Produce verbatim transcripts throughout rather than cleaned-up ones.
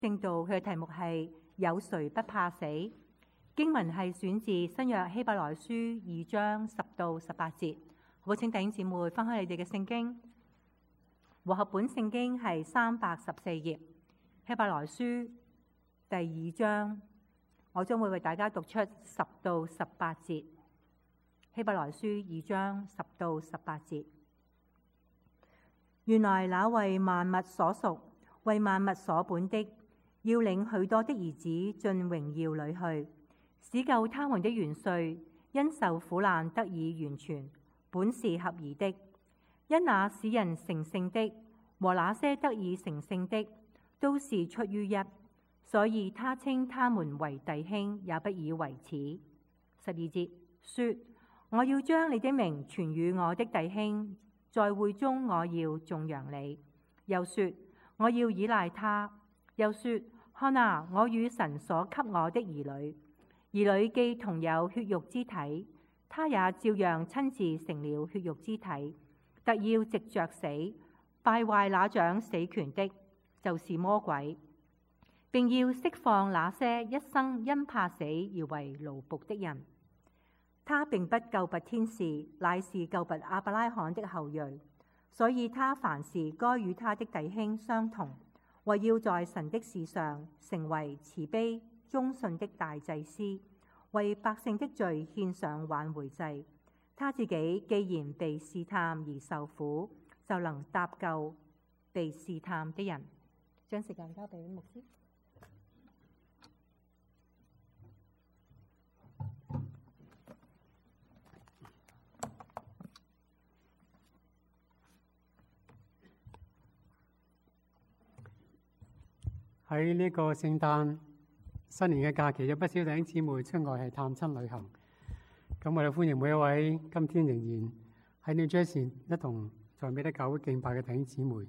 聖道佢嘅題目係有誰不怕死？經文係選自新約希伯來書二章十到十八節。好，請弟兄姊妹翻開你哋嘅聖經，和合本聖經係三百十四頁，希伯來書第二章，我將會為大家讀出十到十八節。希伯來書二章十到十八節。原來那為萬物所屬、為萬物所本的，要領許多的兒子進榮耀裏去，使救他們的元帥因受苦難得以完全，本是合宜的。因那使人成聖的和那些得以成聖的，都是出於一，所以他稱他們為弟兄，也不以為恥。十二節說：我要將你的名傳與我的弟兄，在會中我要頌揚你。又說：我要倚賴他。又說：看哪，我與神所給我的兒女，兒女既同有血肉之體，他也照樣親自成了血肉之體，特要藉着死敗壞那掌死權的，就是魔鬼，並要釋放那些一生因怕死而為奴僕的人。他並不救拔天使，乃是救拔亞伯拉罕的後裔，所以他凡事該與他的弟兄相同，為要在神的事上成為慈悲忠信的大祭司，為百姓的罪獻上挽回祭。他自己既然被試探而受苦，就能搭救被試探的人。將時間交俾牧師。 喺呢個聖誕新年嘅假期，有不少弟兄姊妹出外係探親旅行。咁我哋歡迎每一位今天仍然喺 New Jersey 一同在美德教會敬拜嘅弟兄姊妹。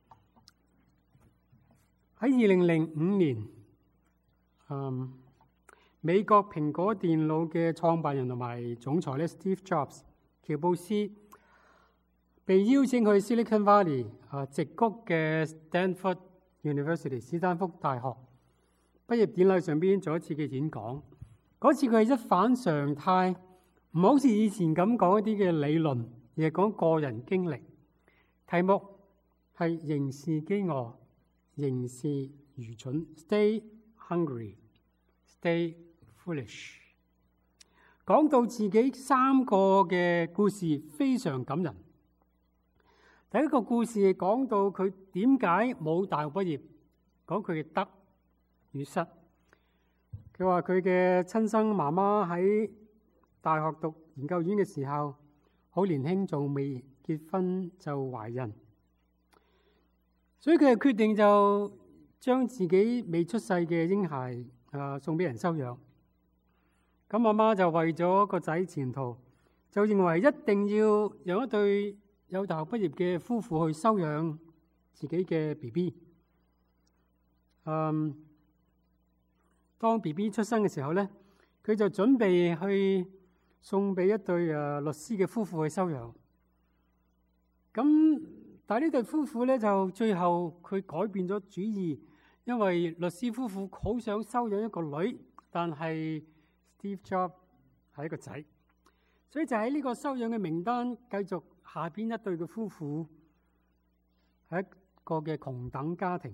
喺二零零五年，嗯，美國蘋果電腦嘅創辦人同埋總裁咧 Steve Jobs 喬布斯被邀請去 Silicon Valley 啊矽谷嘅 Stanford University 斯坦福大學畢業典禮上邊做一次嘅演講。嗰次佢係一反常態，唔好似以前咁講一啲嘅理論，而係講個人經歷。題目係仍是飢餓，仍是愚蠢。Stay hungry, stay foolish。講到自己三個嘅故事非常感人。第一個故事講到佢點解冇大學畢業，講佢嘅得與失。佢話佢嘅親生媽媽喺大學讀研究院嘅時候，好年輕，仲未結婚就懷孕，所以佢就決定就將自己未出世嘅嬰孩啊送俾人收養。咁媽媽就為咗個仔前途，就認為一定要有一對有大學畢業嘅夫婦去收養自己嘅 B B。嗯，當 B B 出生嘅時候咧，佢就準備去送俾一對誒律師嘅夫婦去收養。咁但係呢對夫婦咧就最後佢改變咗主意，因為律師夫婦好想收養一個女，但係 Steve Jobs 係一個仔，所以就喺呢個收養嘅名單繼續。下邊一對嘅夫婦係一個嘅窮等家庭，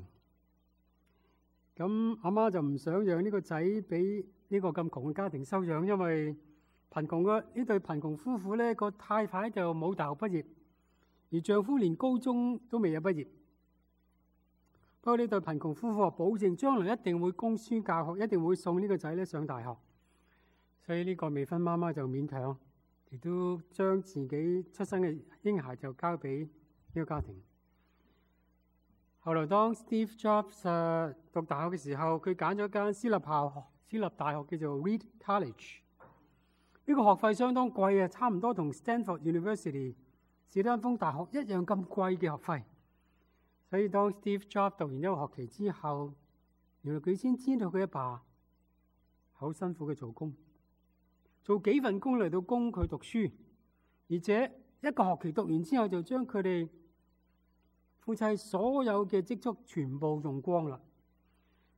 咁阿媽就唔想讓呢個仔俾呢個咁窮嘅家庭收養，因為貧窮嘅呢對貧窮夫婦咧，個太太就冇大學畢業，而丈夫連高中都未有畢業。不過呢對貧窮夫婦話保證將來一定會供書教學，一定會送呢個仔咧上大學，所以呢個未婚媽媽就勉強。亦都將自己出生嘅嬰孩就交俾呢個家庭。後來當 Steve Jobs 讀大學嘅時候，佢揀咗間私立校、私立大學叫做 Reed College。呢個學費相當貴啊，差唔多同 Stanford University 史丹福大學一樣咁貴嘅學費。所以當 Steve Jobs 讀完一個學期之後，原來佢先知道佢阿爸好辛苦嘅做工。做幾份工嚟到供佢讀書，而且一個學期讀完之後就將佢哋夫妻所有嘅積蓄全部用光啦。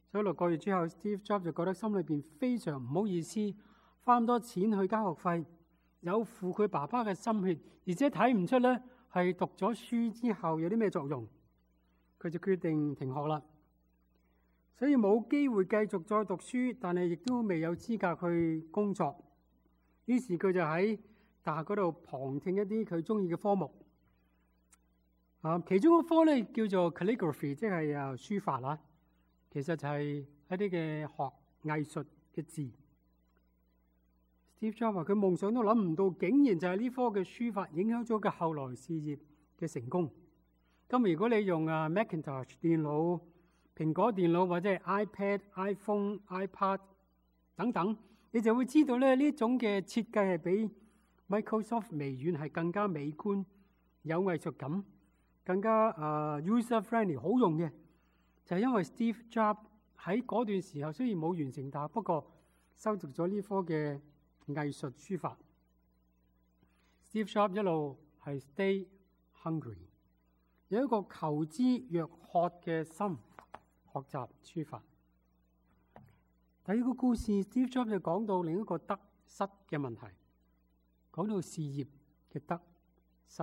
所以六個月之後 ，Steve Jobs 就覺得心裏邊非常唔好意思，花咁多錢去交學費，有負佢爸爸嘅心血，而且睇唔出咧係讀咗書之後有啲咩作用，佢就決定停學啦。所以冇機會繼續再讀書，但係亦都未有資格去工作。於是佢就喺大學嗰度旁聽一啲佢中意嘅科目。啊，其中一科咧叫做 calligraphy， 即係啊書法啦。其實就係一啲嘅學藝術嘅字。Steve Jobs 話佢夢想都諗唔到，竟然就係呢科嘅書法影響咗佢後來事業嘅成功。咁如果你用啊 Macintosh 電腦、蘋果電腦或者係 iPad、iPhone、iPad 等等，你就會知道咧呢種嘅設計係比 Microsoft 微軟係更加美觀、有藝術感、更加啊、uh, user friendly 好用嘅。就係因為 Steve Jobs 喺嗰段時候雖然冇完成大學，不過修讀咗呢科嘅藝術書法。Steve Jobs 一路係 stay hungry， 有一個求知若渴嘅心，學習書法。第二個故事 ，Steve Jobs 就講到另一個得失嘅問題，講到事業嘅得失。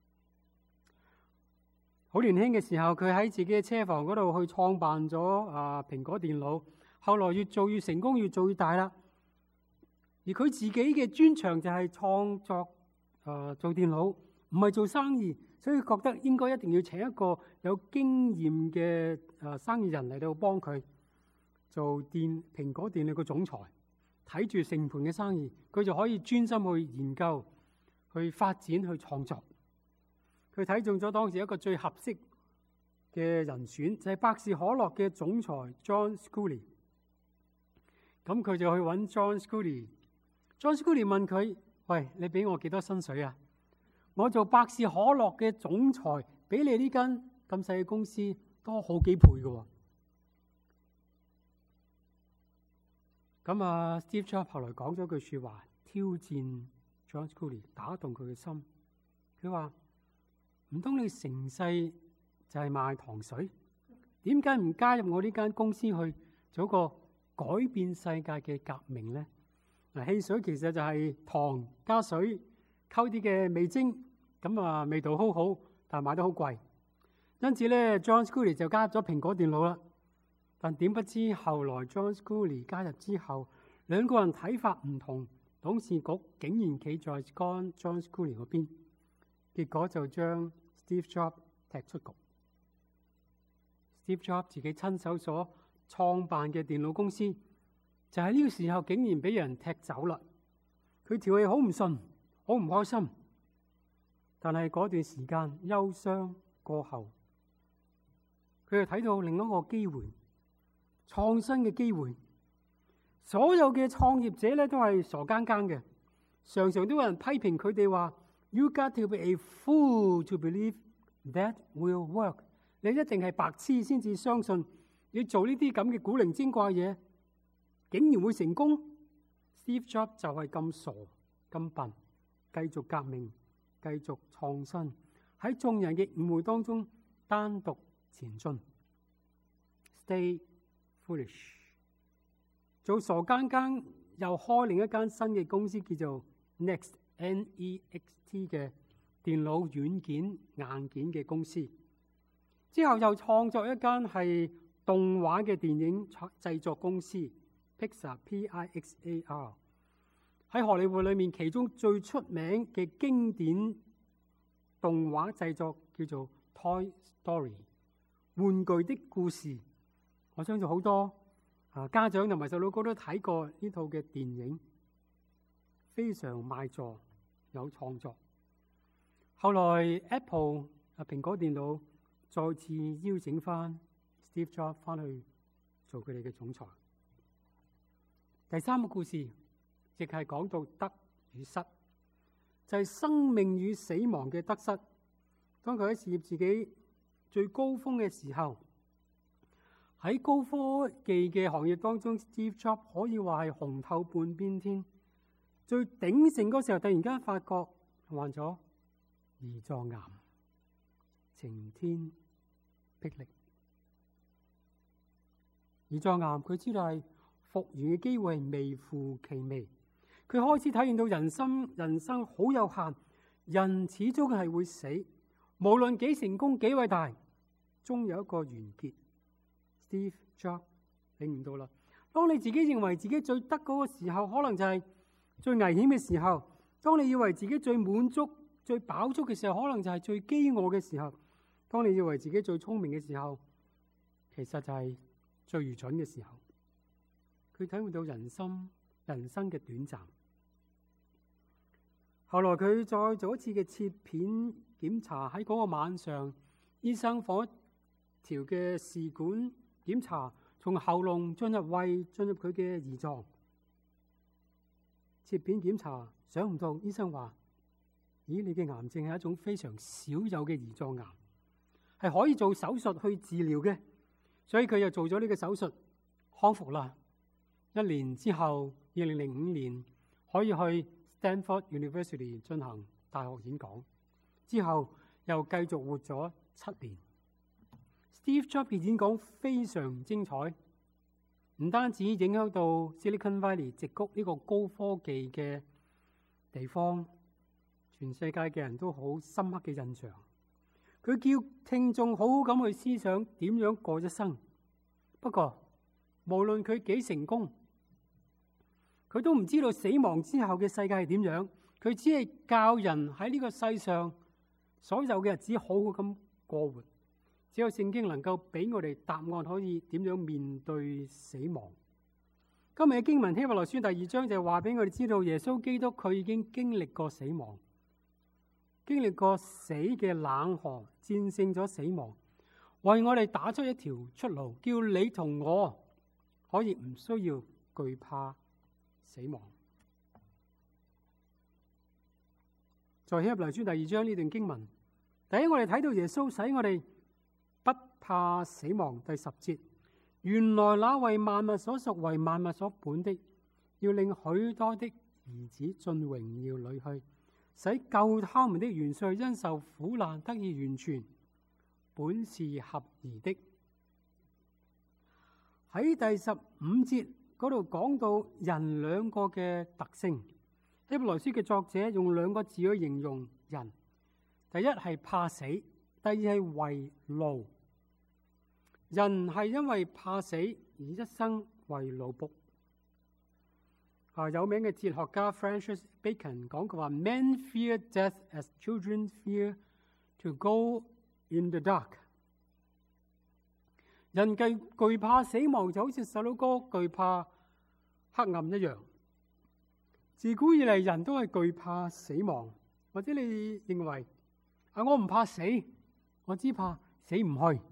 好年輕嘅時候，佢喺自己嘅車房嗰度去創辦咗啊蘋果電腦，後來越做越成功，越做越大啦。而佢自己嘅專長就係創作啊做電腦，唔係做生意，所以覺得應該一定要請一個有經驗嘅啊生意人嚟到幫佢做電蘋果電腦嘅總裁，睇住成盤嘅生意，佢就可以專心去研究、去發展、去創作。佢睇中咗當時一個最合適嘅人選，就係百事可樂嘅總裁 John Sculley。咁佢就去揾 John Sculley。John Sculley 問佢：喂，你俾我幾多薪水啊？我做百事可樂嘅總裁，比你呢間咁細嘅公司多好幾倍嘅喎。咁啊 ，Steve Jobs 後來講咗句説話，挑戰 John Sculley，打動佢嘅心。佢話：唔通你成世就係賣糖水？點解唔加入我呢間公司去做一個改變世界嘅革命呢？嗱，汽水其實就係糖加水溝啲嘅味精，咁啊味道好好，但係賣得好貴。因此咧 ，John Sculley 就加入咗蘋果電腦啦。但點不知後來 John Sculley 加入之後，兩個人睇法唔同，董事局竟然企在 John Sculley 嗰邊，結果就將 Steve Jobs 踢出局。Steve Jobs 自己親手所創辦嘅電腦公司，就喺呢個時候竟然俾人踢走啦。佢條氣好唔順，好唔開心。但係嗰段時間憂傷過後，佢又睇到另一個機會，創新嘅機會。所有嘅創業者咧都係傻更更嘅，常常都有人批評佢哋話：You got to be a fool to believe that will work。你一定係白痴先至相信你做呢啲咁嘅古靈精怪嘢，竟然會成功。Steve Jobs 就係咁傻咁笨，繼續革命，繼續創新，喺眾人嘅誤會當中單獨前進。Stay foolish， 做傻更更，又開另一間新嘅公司，叫做 Next N E X T 嘅電腦軟件硬件嘅公司。之後又創作一間係動畫嘅電影製作公司 Pixar P I X A R。喺荷里活裏面，其中最出名嘅經典動畫製作叫做 Toy Story 玩具的故事。我相信好多啊家長同埋細路哥都睇過呢套嘅電影，非常賣座，有創作。後來 Apple 啊蘋果電腦再次邀請翻 Steve Jobs 翻去做佢哋嘅總裁。第三個故事亦係講到得與失，就係、是、生命與死亡嘅得失。當佢喺事業自己最高峰嘅時候，喺高科技嘅行業當中 ，Steve Jobs 可以話係紅透半邊天。最鼎盛嗰時候，突然間發覺患咗胰臟癌，晴天霹靂。 胰臟癌佢知道係復原嘅機會係微乎其微。佢開始體驗到人生人生好有限，人始終係會死，無論幾成功幾偉大，終有一個完結。Steve Jobs 領悟到啦。當你自己認為自己最得嗰個時候，可能就係最危險嘅時候；當你以為自己最滿足、最飽足嘅時候，可能就係最飢餓嘅時候；當你以為自己最聰明嘅時候，其實就係最愚蠢嘅時候。佢體會到人生人生嘅短暫。後來佢再做一次嘅切片檢查，喺嗰個晚上，醫生放一條嘅試管檢查，從喉嚨進入胃，進入佢嘅胰臟。切片檢查，想唔到醫生話：咦，你嘅癌症係一種非常少有嘅胰臟癌，係可以做手術去治療嘅。所以佢又做咗呢個手術，康復啦。一年之後，二零零五年可以去 Stanford University 進行大學演講，之後又繼續活咗七年。Steve Jobs 嘅演講非常精彩，唔單止影響到 Silicon Valley 矽谷呢個高科技嘅地方，全世界嘅人都好深刻嘅印象。佢叫聽眾好好咁去思想點樣過一生。不過無論佢幾成功，佢都唔知道死亡之後嘅世界係點樣。佢只係教人喺呢個世上所有嘅日子好好咁過活。只有聖經能夠俾我哋答案，可以點樣面對死亡。今日嘅經文希伯來書第二章就係話俾我哋知道，耶穌基督佢已經經歷過死亡，經歷過死嘅冷河，戰勝咗死亡，為我哋打出一條出路，叫你同我可以唔需要懼怕死亡。在希伯來書第二章呢段經文，第一我哋睇到耶穌使我哋不怕死亡。第十節，原來那為萬物所屬、為萬物所本的，要令許多的兒子進榮耀裏去，使救他們的元帥因受苦難得以完全，本是合宜的。喺第十五節嗰度講到人兩個嘅特性，希伯來書嘅作者用兩個字去形容人，第一係怕死，第二係為奴。人係因為怕死而一生為奴僕。啊，有名嘅哲學家 Francis Bacon 講佢話 ：Men fear death as children fear to go in the dark。人懼懼怕死亡，就好似細佬哥懼怕黑暗一樣。自古以嚟，人都係懼怕死亡。或者你認為啊，我唔怕死，我只怕死唔去。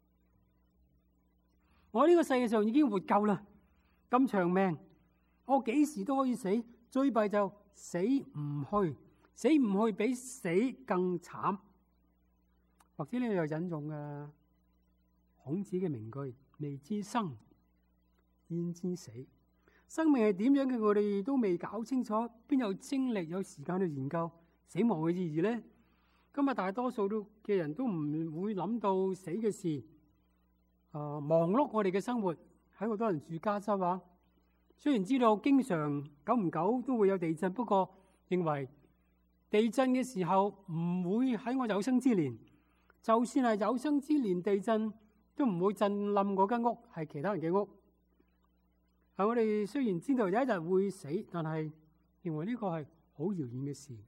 我呢個世界上已經活夠啦，咁長命，我幾時都可以死。最弊就死唔去，死唔去比死更慘。或者你又引用啊孔子嘅名句：未知生，焉知死？生命係點樣嘅，我哋都未搞清楚，邊有精力有時間去研究死亡嘅意義呢？今日大多數都嘅人都唔會諗到死嘅事。啊，忙碌我哋嘅生活，喺好多人住加州啊。雖然知道經常久唔久都會有地震，不過認為地震嘅時候唔會喺我有生之年。就算係有生之年地震，都唔會震冧嗰間屋，係其他人嘅屋。係我哋雖然知道有一日會死，但係認為呢個係好遙遠嘅事。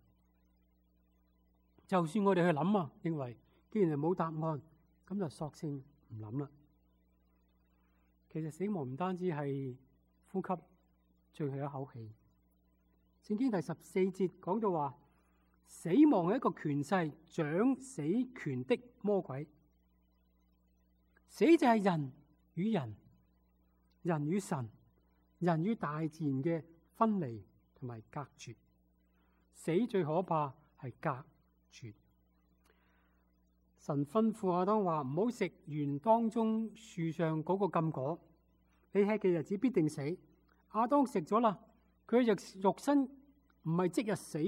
就算我哋去諗啊，認為既然係冇答案，咁就索性唔諗啦。其實死亡唔單止係呼吸最後一口氣。聖經第十四節講到話，死亡係一個權勢，掌死權的魔鬼。死就係人與人、人與神、人與大自然嘅分離同埋隔絕。死最可怕係隔絕。神吩咐亞當話：唔好食園當中樹上嗰個禁果，你吃嘅日子必定死。亞當食咗啦，佢嘅肉身唔係即日死，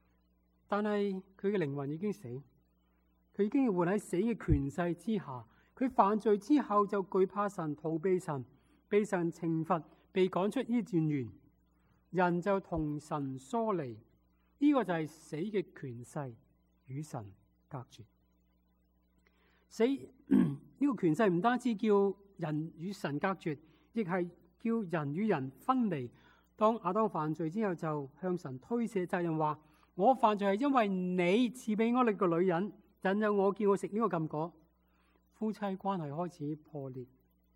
但係佢嘅靈魂已經死，佢已經要活喺死嘅權勢之下， 佢犯罪之後就懼怕神，逃避神，被神懲罰，被趕出伊甸園，人就同神疏離。呢、這個就係死嘅權勢，與神隔絕。死呢、這個權勢唔單止叫人與神隔絕，亦係叫人與人分離。當亞當犯罪之後，就向神推卸責任，話我犯罪係因為你賜俾我呢個女人，引誘我叫我食呢個禁果。夫妻關係開始破裂。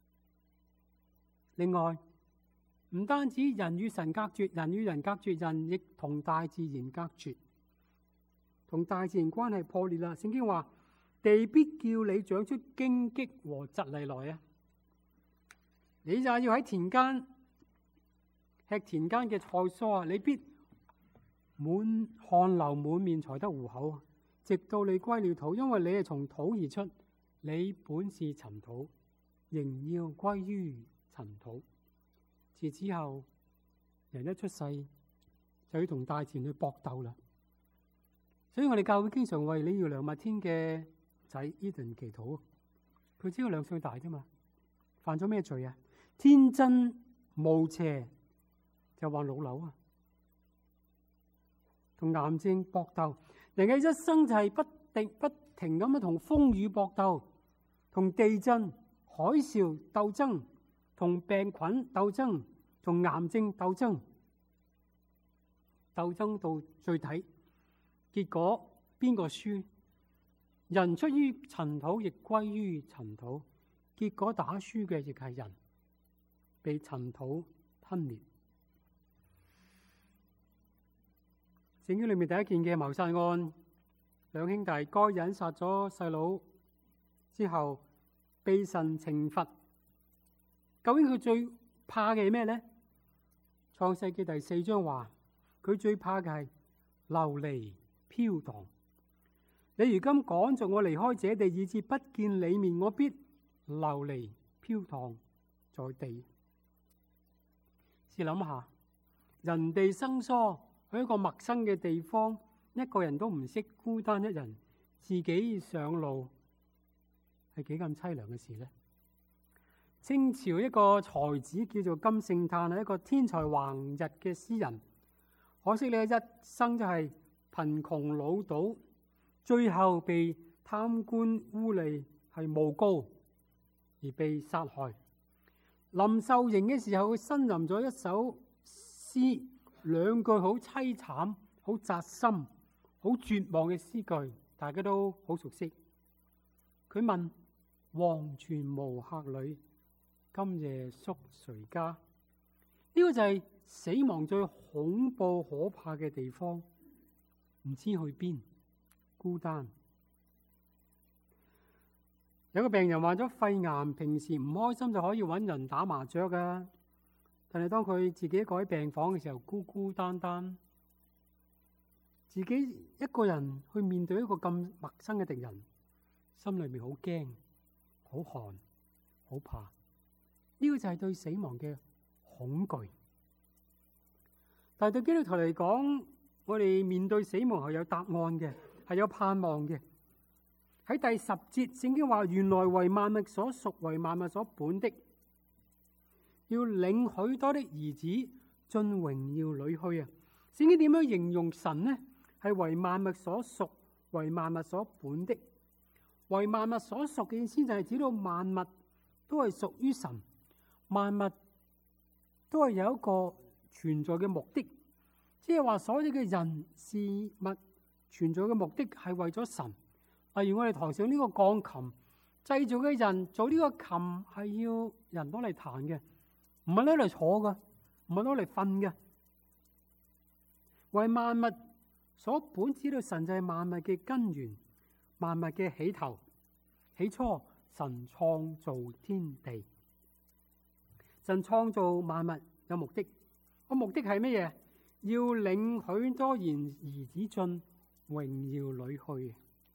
另外，唔單止人與神隔絕，人與人隔絕，人亦同大自然隔絕，同大自然關係破裂啦。聖經話：地必叫你長出荊棘和蒺藜來啊！你就係要喺田間吃田間嘅菜蔬啊！你必滿汗流滿面才得糊口，直到你歸了土，因為你係從土而出。你本是塵土，仍要歸於塵土。自此後，人一出世就要同大自然去搏鬥啦。所以我哋教會經常為李耀良麥天嘅仔 Eden 祈禱。佢只有兩歲大啫嘛，犯咗咩罪啊？天真無邪就患老瘤啊，同癌症搏鬥。人嘅一生就係不定不停咁樣同風雨搏鬥，同地震、海嘯鬥爭，同病菌鬥爭，同癌症鬥爭，鬥爭到最底，結果邊個輸？人出於塵土，亦歸於塵土。結果打輸嘅亦係人，被塵土吞滅。聖經裏面第一件嘅謀殺案，兩兄弟該隱殺咗細佬之後，被神懲罰。究竟佢最怕嘅係咩呢？創世記第四章話，佢最怕嘅係流離飄蕩。你如今趕逐我離開這地，以致不見你面，我必流離飄蕩在地。試諗下，人地生疏，去一個陌生嘅地方，一個人都唔識，孤單一人，自己上路，係幾咁淒涼嘅事呢？清朝一個才子叫做金聖嘆，係一個天才橫溢嘅詩人，可惜呢一生就係貧窮潦倒，最後被貪官污吏係誣告而被殺害。臨受刑嘅時候，佢呻吟咗一首詩，兩句好淒慘、好扎心、好絕望嘅詩句，大家都好熟悉。佢問：黃泉無客旅，今夜宿誰家？呢、這個就係死亡最恐怖可怕嘅地方，唔知去邊，孤單。有個病人患咗肺癌，平時唔開心就可以揾人打麻雀噶，但係當佢自己一個喺病房嘅時候，孤孤單單，自己一個人去面對一個咁陌生嘅敵人，心裏面好驚、好寒、好怕。呢、這個就係對死亡嘅恐懼。但係對基督徒嚟講，我哋面對死亡係有答案嘅，係有盼望嘅。喺第十節，聖經話：原來為萬物所屬，為萬物所本的，要領許多的兒子進榮耀裏去啊！聖經點樣形容神呢？係為萬物所屬，為萬物所本的。為萬物所屬嘅意思就係指到萬物都係屬於神，萬物都係有一個存在嘅目的，即係話所有嘅人事物存在嘅目的係為咗神。例如我哋台上呢個鋼琴，製造嘅人做呢個琴係要人攞嚟彈嘅，唔係攞嚟坐嘅，唔係攞嚟瞓嘅。為萬物所本，知道神就係萬物嘅根源，萬物嘅起頭。起初神創造天地，神創造萬物有目的，個目的係乜嘢？要領許多兒兒子進榮耀裏去。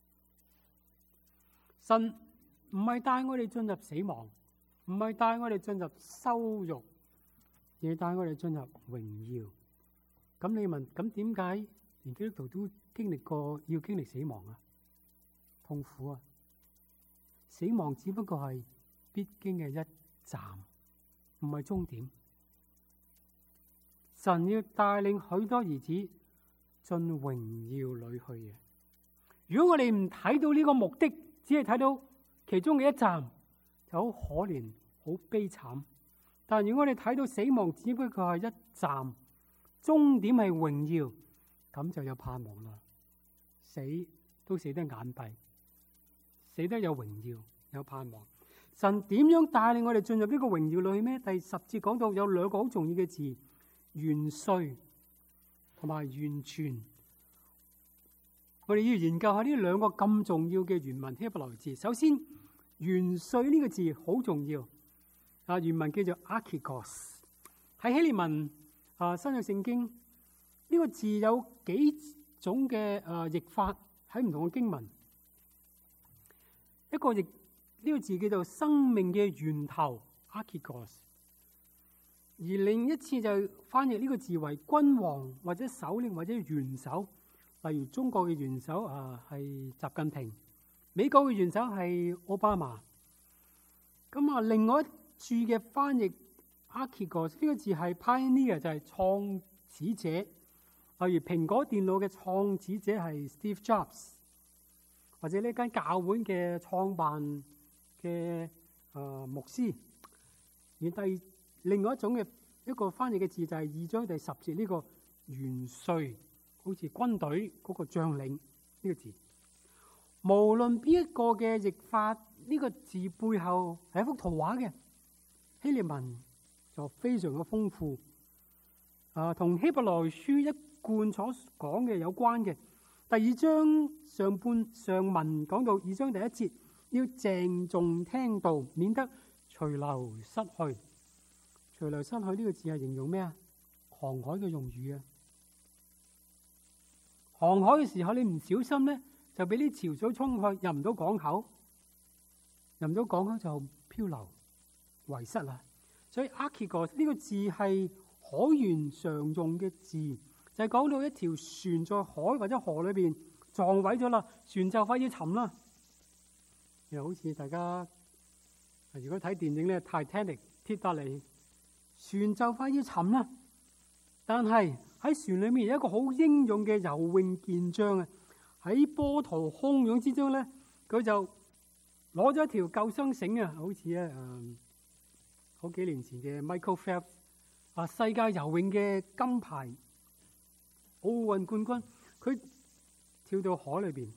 神唔係帶我哋進入死亡，唔係帶我哋進入羞辱，而係帶我哋進入榮耀。咁你問，咁點解連基督徒都經歷過要經歷死亡啊？痛苦啊！ 死亡只不過係必經嘅一站，唔係終點。神要帶領許多兒子進榮耀裏去嘅。如果我哋唔睇到呢個目的，只係睇到其中嘅一站，就好可憐、好悲慘。但如果我哋睇到死亡只不過係一站，終點係榮耀，咁就有盼望啦。死都死得眼閉，死得有榮耀，有盼望。神點樣帶領我哋進入呢個榮耀裏去咩？第十節講到有兩個好重要嘅字：完遂同埋完全。我哋要研究下呢兩個咁重要嘅原文希伯來字。首先，完遂呢個字好重要。啊，原文叫做 archikos。喺希臘文啊，新約聖經呢、這個字有幾種嘅啊譯法喺唔同嘅經文。一個譯呢、這個字叫做生命嘅源頭 archikos， 而另一次就翻譯呢個字為君王或者首領或者元首。例如中國嘅元首啊係習近平，美國嘅元首係奧巴馬。咁啊，另外一處嘅翻譯 archikos 呢個字係 pioneer， 就係創始者。例如蘋果電腦嘅創始者係 Steve Jobs， 或者呢間教會嘅創辦嘅啊牧師。而第另外一種嘅一個翻譯嘅字就係二章第十節呢個完遂。好似軍隊嗰個將領呢個字，無論邊一個嘅譯法，呢個字背後係一幅圖畫嘅。希臘文就非常嘅豐富，啊，同希伯來書一貫所講嘅有關嘅。第二章上半上文講到二章第一節，要鄭重聽道，免得隨流失去。隨流失去呢個字係形容咩啊？航海嘅用語啊！航海嘅時候，你唔小心咧，就俾啲潮水沖去，入唔到港口，入唔到港口就漂流遺失啦。所以 archikos 呢個字係海員常用嘅字，就係、是、講到一條船在海或者河裏邊撞毀咗啦，船就快要沉啦。又好似大家如果睇電影咧 Titanic 鐵達尼，船就快要沉啦，但係喺船裏面有一個好英勇嘅游泳健將啊！喺波濤洶湧之中咧，佢就攞咗一條救生繩啊，好似咧誒好幾年前嘅 Michael Phelps 啊，世界游泳嘅金牌奧運冠軍，佢跳到海裏邊，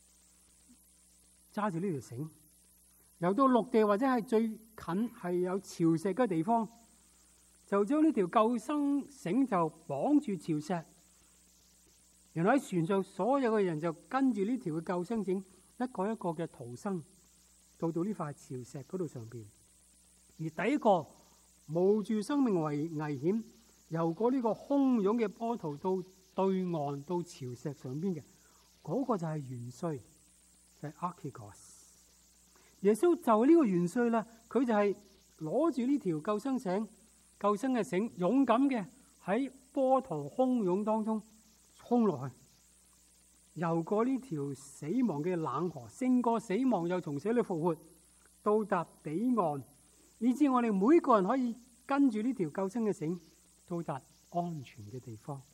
揸住呢條繩，游到陸地或者係最近係有潮汐嘅地方，就將呢條救生繩就綁住潮石，然後喺船上所有嘅人就跟住呢條嘅救生繩一個一個嘅逃生，到到呢塊潮石嗰度上邊。而第一個冒住生命危危險游過呢個洶湧嘅波濤到對岸到潮石上邊嘅，嗰、那個就係元帥，就係、是、archikos。耶穌就係呢個元帥啦，佢就係攞住呢條救生繩。救生嘅繩，勇敢嘅喺波濤洶湧當中衝落去，游過呢條死亡嘅冷河，勝過死亡又從死裏復活，到達彼岸，以致我哋每個人可以跟住呢條救生嘅繩到達安全嘅地方。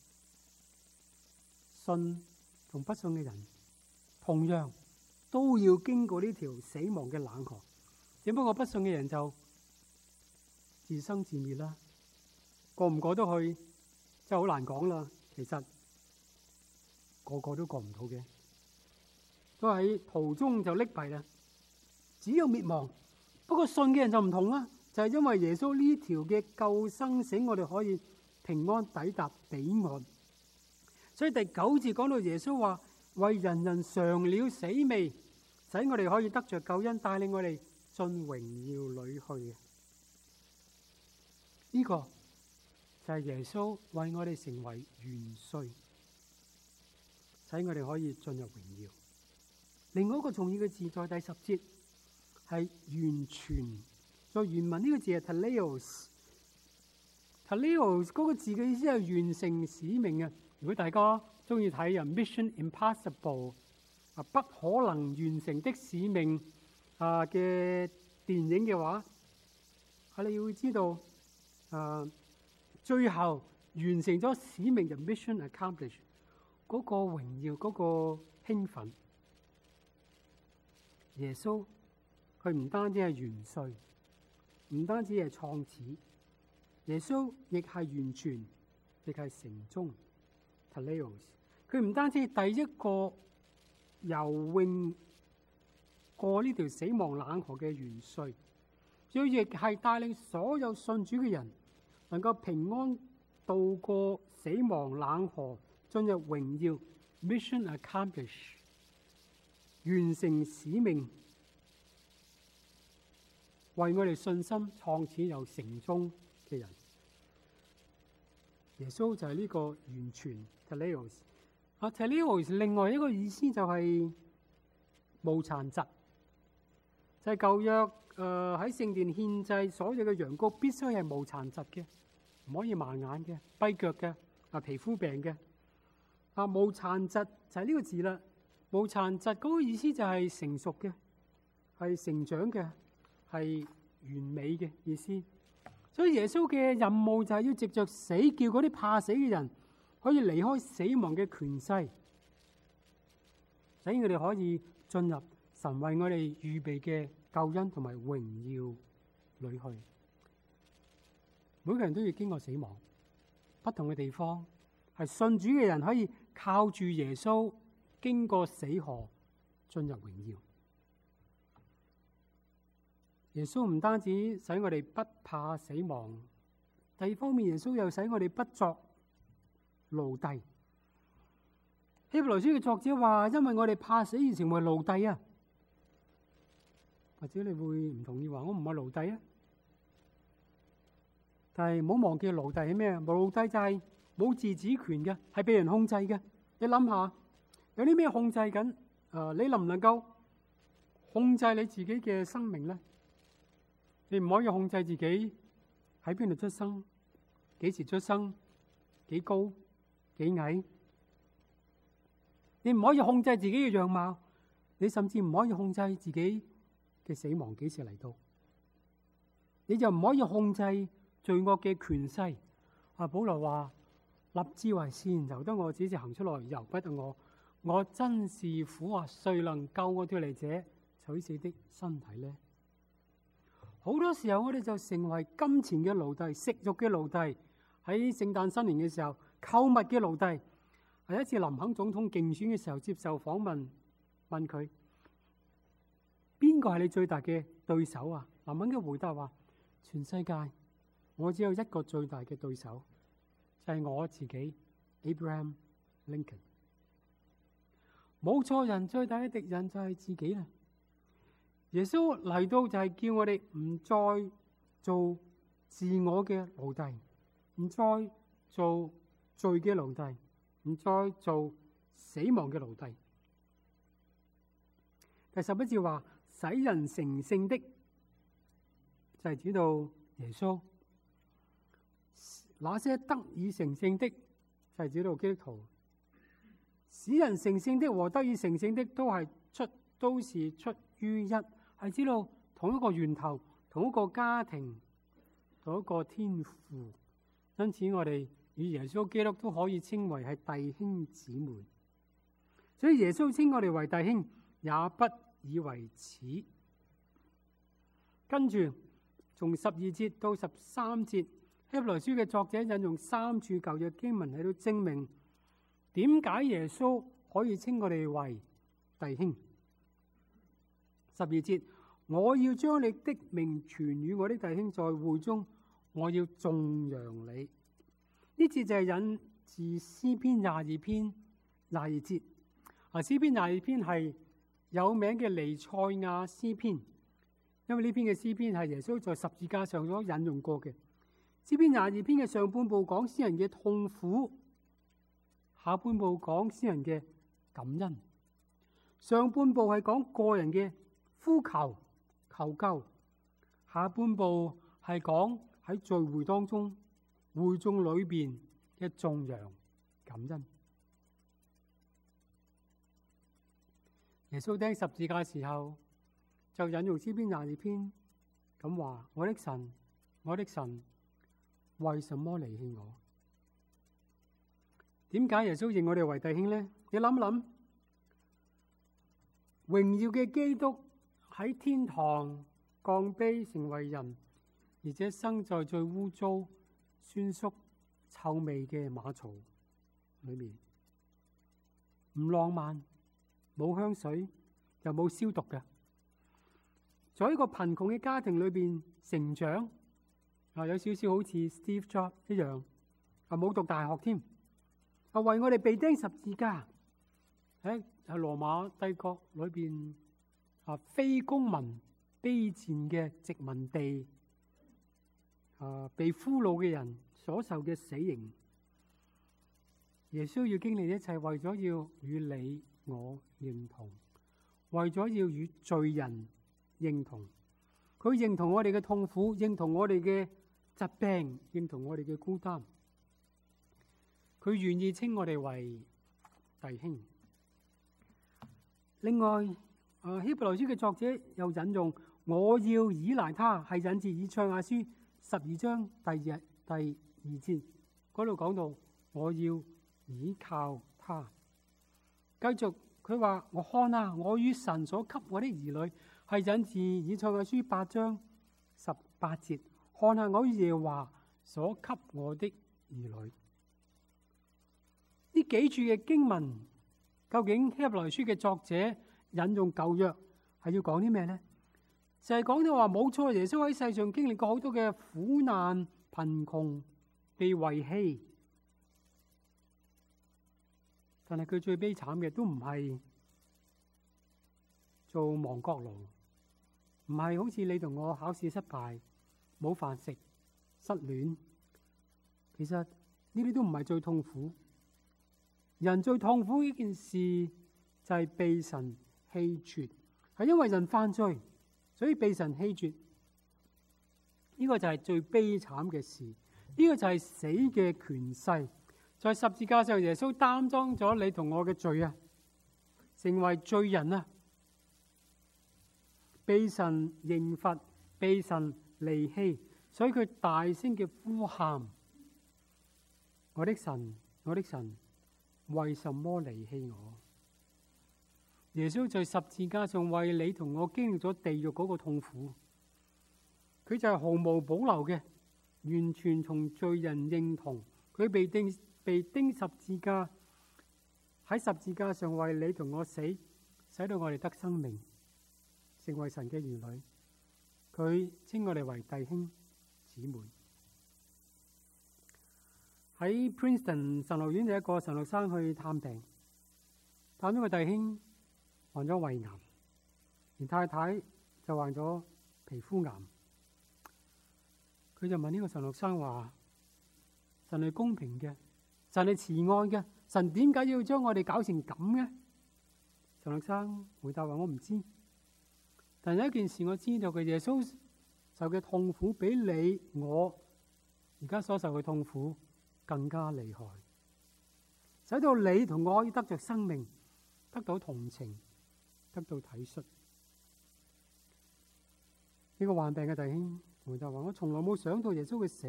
信同不信嘅人同樣都要經過呢條死亡嘅冷河，只不過不信嘅人就自生自滅啦，過唔過得去真係好難講啦。其實個個都過唔到嘅，都喺途中就溺斃啦，只有滅亡。不過信嘅人就唔同啦，就係因為耶穌呢條嘅救生繩，我哋可以平安抵達彼岸。所以第九節講到耶穌話，為人人嘗了死味，使我哋可以得着救恩，帶領我哋進榮耀裏去嘅。呢個就係耶穌為我哋成為元帥，使我哋可以進入榮耀。另外一個重要嘅字在第十節係完全，在原文呢個字係 teleos。teleos 嗰個字嘅意思係完成使命啊！如果大家中意睇啊 Mission Impossible 啊，不可能完成的使命啊嘅電影嘅話，啊你會知道啊最後完成咗使命嘅 mission accomplished 嗰個榮耀，嗰個興奮。耶穌佢唔單止係元帥，唔單止係創始，耶穌亦係完全，亦係成終。Teleos， 佢唔單止係第一個游泳過呢條死亡冷河嘅元帥，佢亦係帶領所有信主嘅人能夠平安渡過死亡冷河，進入榮耀 mission accomplished， 完成使命，為我哋信心創始又成終嘅人。耶穌就係呢個完全 Teleos。啊 Teleos 另外一個意思就係無殘疾，就係、是、舊約誒喺聖殿獻祭所有嘅羊羔必須係無殘疾嘅，唔可以盲眼嘅、跛腳嘅、啊皮膚病嘅。啊無殘疾就係呢個字啦。無殘疾嗰個意思就係成熟嘅，係成長嘅，係完美嘅意思。所以耶穌嘅任務就係要藉着死，叫嗰啲怕死嘅人可以離開死亡嘅權勢，使佢哋可以進入神為我哋預備嘅救恩同埋榮耀裏去。每個人都要經過死亡，不同嘅地方係信主嘅人可以靠住耶穌經過死河進入榮耀。耶穌唔單止使我哋不怕死亡，第二方面耶穌又使我哋不作奴隸。希伯來書嘅作者話：因為我哋怕死而成為奴隸啊！或者你會唔同意話我唔係奴隸啊？但係唔好忘記奴隸係咩啊？奴隸就係冇自主權嘅，係被人控制嘅。你諗下，有啲咩控制緊？誒、呃，你能唔能夠控制你自己嘅生命咧？你唔可以控制自己喺邊度出生，幾時出生，幾高幾矮。你唔可以控制自己嘅樣貌，你甚至唔可以控制自己嘅死亡幾時嚟到。你就唔可以控制罪惡嘅權勢。阿保羅話：立志為善，由得我指示行出來，由不得我。我真是苦啊！誰能救我脫離這取死的身體呢？好多時候我哋就成為金錢嘅奴隸、食慾嘅奴隸。喺聖誕新年嘅時候，購物嘅奴隸。係一次林肯總統競選嘅時候接受訪問，問佢邊個係你最大嘅對手啊？林肯嘅回答話：全世界我只有一個最大嘅對手，就係我自己 Abraham Lincoln。冇錯，人最大嘅敵人就係自己啦。耶穌嚟到就係叫我哋唔再做自我嘅奴隸，唔再做罪嘅奴隸，唔再做死亡嘅奴隸。第十一節話：使人成聖的，就係指到耶穌；那些得以成聖的，就係指到基督徒。使人成聖的和得以成聖的都係出，都是出於一，係知道同一個源頭、同一個家庭、同一個天父。因此我哋與耶穌基督都可以稱為係弟兄姊妹。所以耶穌稱我哋為弟兄，也不以為恥。跟住從十二節到十三節，希伯來書嘅作者引用三處舊約經文喺度證明點解耶穌可以稱我哋為弟兄。十二節，我要將你的名傳與我的弟兄，在會中我要頌揚你。呢節就係引自詩篇廿二篇廿二節。啊，詩篇廿二篇係有名嘅彌賽亞詩篇，因為呢篇嘅詩篇係耶穌在十字架上所引用過嘅。詩篇廿二篇嘅上半部講詩人嘅痛苦，下半部講詩人嘅感恩。上半部係講個人嘅呼求求救，下半部係講喺聚會當中會眾裏邊嘅頌揚感恩。耶穌釘十字架嘅時候， 就引用詩篇廿二篇咁話：我的神，我的神，為什麼離棄我？點解耶穌認我哋為弟兄呢？你諗一諗，榮耀嘅基督喺天堂降卑成為人，而且生在最污糟、酸餿、臭味嘅馬槽裏面，唔浪漫，冇香水，又冇消毒嘅，在一個貧窮嘅家庭裏邊成長，啊，有少少好似 Steve Jobs 一樣，啊，冇讀大學添，啊，為我哋被釘十字架，喺喺羅馬帝國裏邊啊，非公民卑賤嘅殖民地，啊，被俘虜嘅人所受嘅死刑，耶穌要經歷一切，為咗要與你我認同，為咗要與罪人認同，佢認同我哋嘅痛苦，認同我哋嘅疾病，認同我哋嘅孤單，佢願意稱我哋為弟兄。另外，啊，希伯來書嘅作者又引用我要倚賴他，係引自以賽亞書十二章第二第二節嗰度講到我要倚靠他。繼續佢話：我看啊，我與神所給我的兒女，係引自以賽亞書八章十八節。看下我與耶和華所給我的兒女。呢幾處嘅經文，究竟希伯來書嘅作者引用舊約係要講啲咩呢？就係講到話冇錯，耶穌喺世上經歷過好多嘅苦難、貧窮、被遺棄。但係佢最悲慘嘅都唔係做亡國奴，唔係好似你同我考試失敗、冇飯食、失戀。其實呢啲都唔係最痛苦。人最痛苦呢件事就係被神棄絕，係因為人犯罪，所以被神棄絕。呢個就係最悲慘嘅事，呢個就係死嘅權勢。在十字架上，耶穌擔當咗你同我嘅罪啊，成為罪人啊，被神刑罰，被神離棄，所以佢大聲嘅呼喊：我的神，我的神，為什麼離棄我？耶穌在十字架上為你同我經歷咗地獄嗰個痛苦，佢就係毫無保留嘅，完全同罪人認同。佢被釘被釘十字架，喺十字架上為你同我死，使到我哋得生命，成為神嘅兒女。佢稱我哋為弟兄姊妹。喺 Princeton 神學院有一個神學生去探病，探咗個弟兄患咗胃癌，而太太就患咗皮膚癌。佢就問呢個神學生話：神係公平嘅，神係慈愛嘅，神點解要將我哋搞成咁嘅？神學生回答話：我唔知，但有一件事我知道，佢耶穌受嘅痛苦比你我而家所受嘅痛苦更加厲害，使到你同我可以得着生命，得到同情，得到體恤。呢個患病嘅弟兄回答話：我從來冇想到耶穌嘅死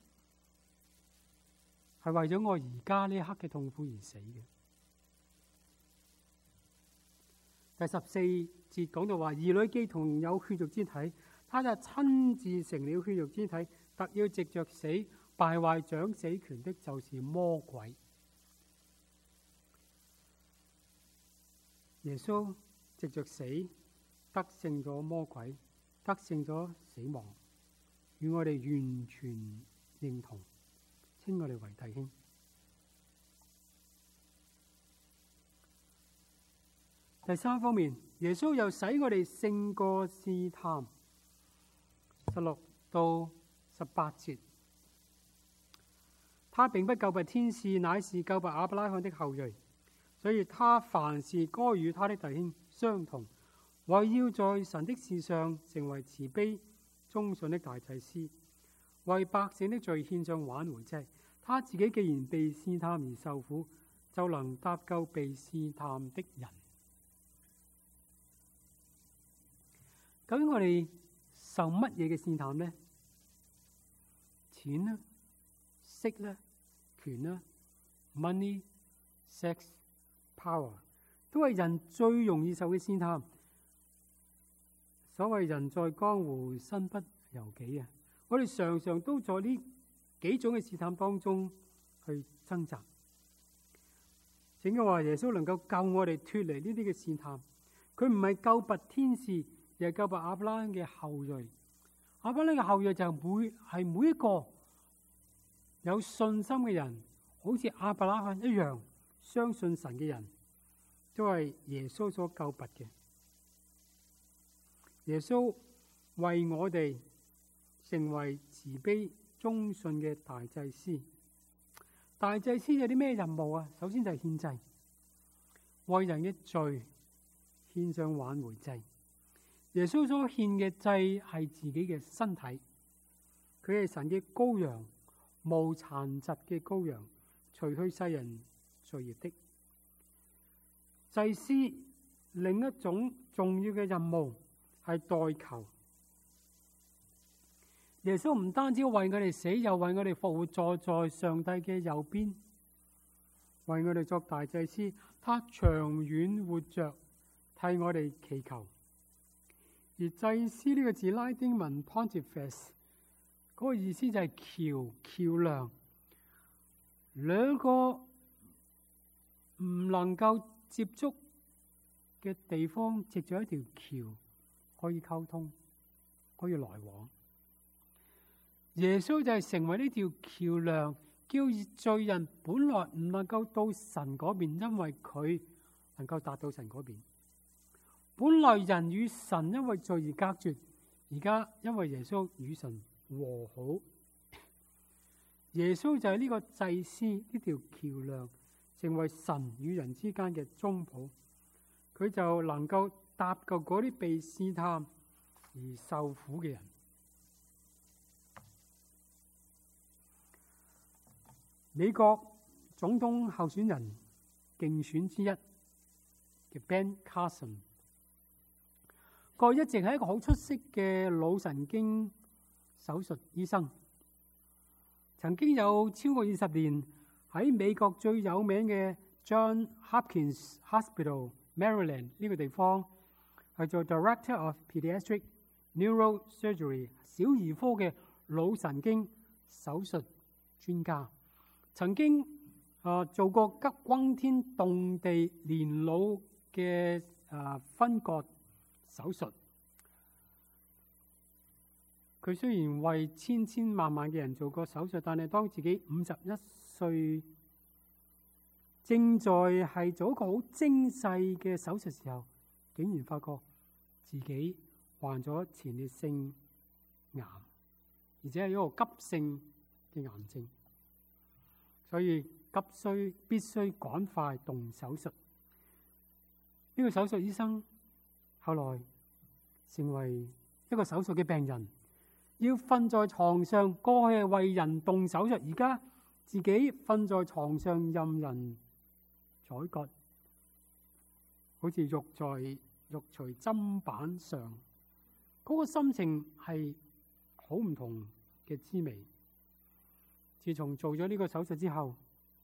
係為咗我而家呢一刻嘅痛苦而死嘅。第十四節講到話：兒女既同有血肉之體，他就親自成了血肉之體，特要藉着死敗壞掌死權的，就是魔鬼。耶穌藉着死得勝咗魔鬼，得勝咗死亡，與我哋完全認同，稱我哋為弟兄。第三方面，耶穌又使我哋勝過試探。十六到十八節，他並不救拔天使，乃是救拔亞伯拉罕的後裔，所以他凡事該與他的弟兄相同，為要在神的事上成為慈悲忠信的大祭司，為百姓的罪獻上挽回祭。他自己既然被試探而受苦，就能搭救被試探的人。 究竟我哋受乜嘢嘅試探呢？錢啦、色啦、權啦、money、sex、power， 都係人最容易受嘅試探。所謂人在江湖，身不由己啊！我哋常常都在呢幾種嘅試探當中去掙扎。正嘅話，耶穌能夠救我哋脫離呢啲嘅試探。佢唔係救拔天使，而係救拔亞伯拉罕嘅後裔。亞伯拉罕嘅後裔就每係每一個有信心嘅人，好似亞伯拉罕一樣相信神嘅人，都係耶穌所救拔嘅。耶穌為我哋成為慈悲忠信嘅大祭司。大祭司有啲咩任務啊？首先就係獻祭，為人嘅罪獻上挽回祭。耶穌所獻嘅祭係自己嘅身體，佢係神嘅羔羊，無殘疾嘅羔羊，除去世人罪孽的。祭司另一種重要嘅任務係代求。耶穌唔單止為我哋死，又為我哋復活，坐在上帝嘅右邊，為我哋作大祭司。他長遠活着，替我哋祈求。而祭司呢個字拉丁文 pontifex 嗰個意思就係橋橋梁，兩個唔能夠接觸嘅地方，藉咗一條橋可以溝通，可以來往。耶穌就係成為呢條橋梁，叫罪人本來唔能夠到神嗰邊，因為佢能夠達到神嗰邊。本來人與神因為罪而隔絕，而家因為耶穌與神和好。耶穌就係呢個祭司，呢條橋梁，成為神與人之間嘅中保。佢就能夠搭救嗰啲被試探而受苦嘅人。美國總統候選人競選之一嘅 Ben Carson， 佢一直係一個好出色嘅腦神經手術醫生，曾經有超過二十年喺美國最有名嘅 John Hopkins Hospital、Maryland 呢個地方係做 Director of Pediatric Neurosurgery 小兒科嘅腦神經手術專家。曾經啊、呃、做過急轟天動地連腦嘅啊分割手術。佢雖然為千千萬萬嘅人做過手術，但係當自己五十一歲，正在係做一個好精細嘅手術時候，竟然發覺自己患咗前列腺癌，而且係一個急性嘅癌症。所以急需必須趕快動手術。呢個手術醫生後來成為一個手術嘅病人，要瞓在床上。過去係為人動手術，而家自己瞓在床上任人宰割，好似肉在肉隨砧板上。嗰個心情係好唔同嘅滋味。自從做咗呢個手術之後，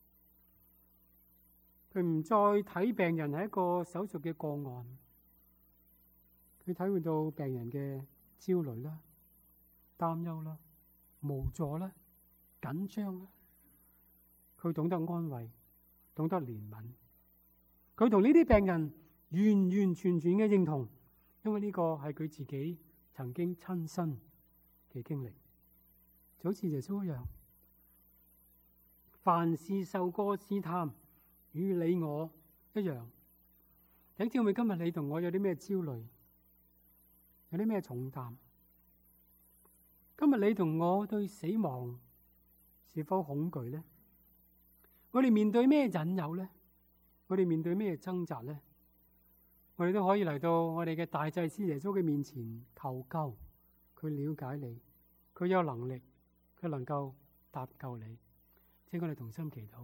佢唔再睇病人係一個手術嘅個案，佢體會到病人嘅焦慮啦、擔憂啦、無助啦、緊張啦。佢懂得安慰，懂得憐憫。佢同呢啲病人完完全全嘅認同，因為呢個係佢自己曾經親身嘅經歷，就好似耶穌一樣。凡事受過試探，與你我一樣。弟兄姊妹，今日你同我有啲咩焦慮？有啲咩重擔？今日你同我對死亡是否恐懼呢？我哋面對咩引誘呢？我哋面對咩掙扎呢？我哋都可以嚟到我哋嘅大祭司耶穌嘅面前求救。佢了解你，佢有能力，佢能夠搭救你。請我哋同心祈禱。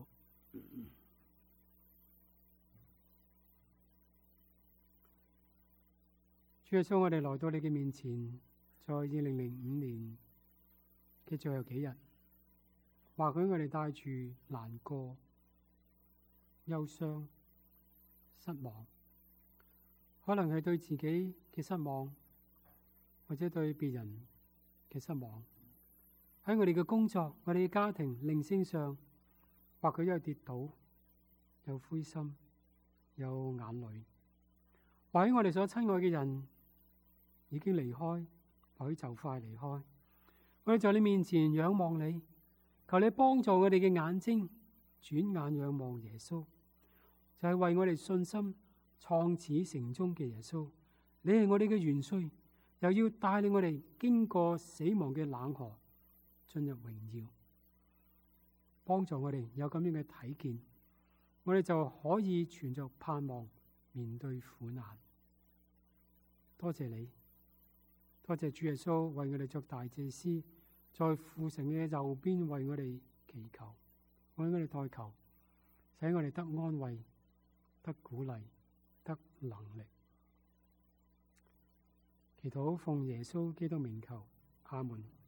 主主耶穌，我哋來到你嘅面前，在二零零五年嘅最後幾日，或許我哋帶住難過、憂傷、失望，可能係對自己嘅失望，或者對別人嘅失望。喺我哋嘅工作、我哋嘅家庭、靈性上，或許有跌倒、有灰心、有眼淚，或許我哋所親愛嘅人已經離開，或許就快離開。我哋在你面前仰望你，求你幫助我哋嘅眼睛轉眼仰望耶穌，就係為我哋信心創始成終嘅耶穌。你係我哋嘅元帥，又要帶領我哋經過死亡嘅冷河，進入榮耀。幫助我哋有咁樣嘅睇見，我哋就可以存着盼望面對苦難。多謝你，多謝主耶穌為我哋作大祭司，在父神嘅右邊為我哋祈求，為我哋代求，使我哋得安慰、得鼓勵、得能力。祈禱奉耶穌基督名求，阿門。